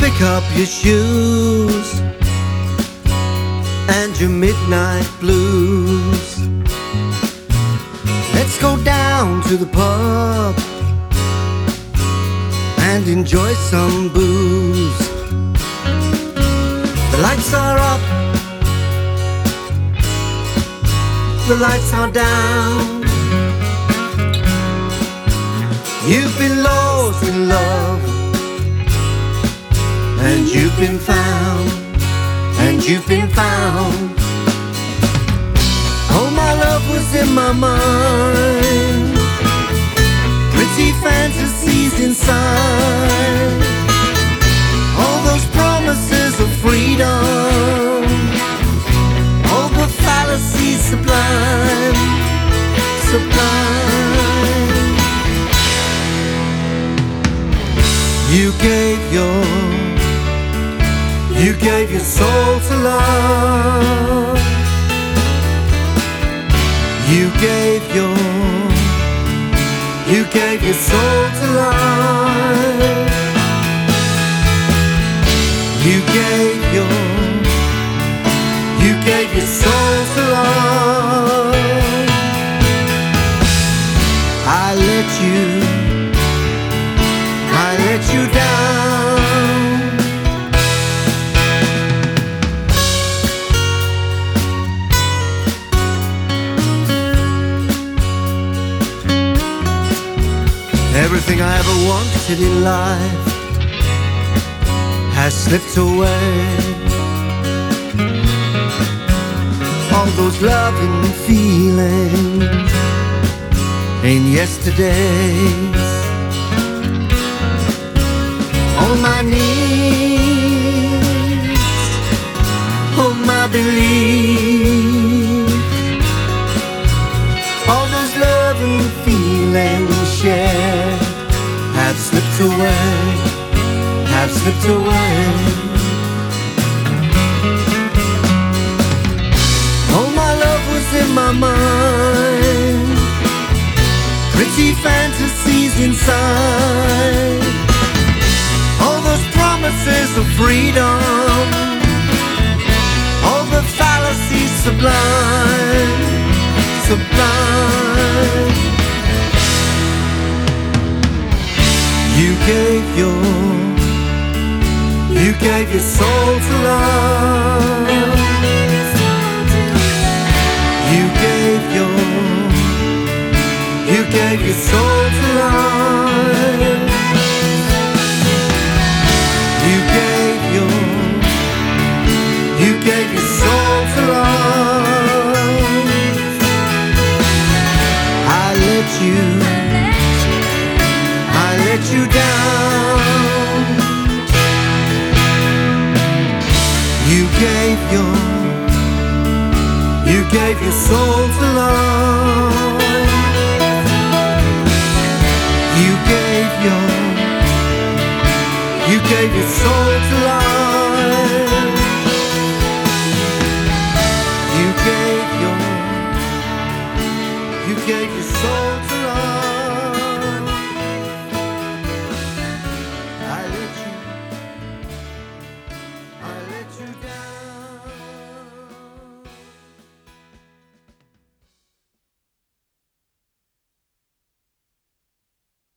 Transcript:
Pick up your shoes and your midnight blues. Let's go down to the pub and enjoy some booze. The lights are up, the lights are down. You've been lost in love, and you've been found, and you've been found. Oh, my love was in my mind, pretty fantasies inside, all those promises of freedom, all the fallacies sublime, sublime. You gave your soul to love. You gave your soul to love. You gave your soul to love. I let you down. Everything I ever wanted in life has slipped away. All those loving feelings in yesterdays. All my needs, all my belief, all those loving feelings shared have slipped away, have slipped away. All my love was in my mind, pretty fantasies inside, all those promises of freedom, all the fallacies sublime, sublime. You gave your soul to love. You gave your soul to love. You gave your soul to love. I let you down. You gave your soul to love. You gave your soul to love. You gave your soul.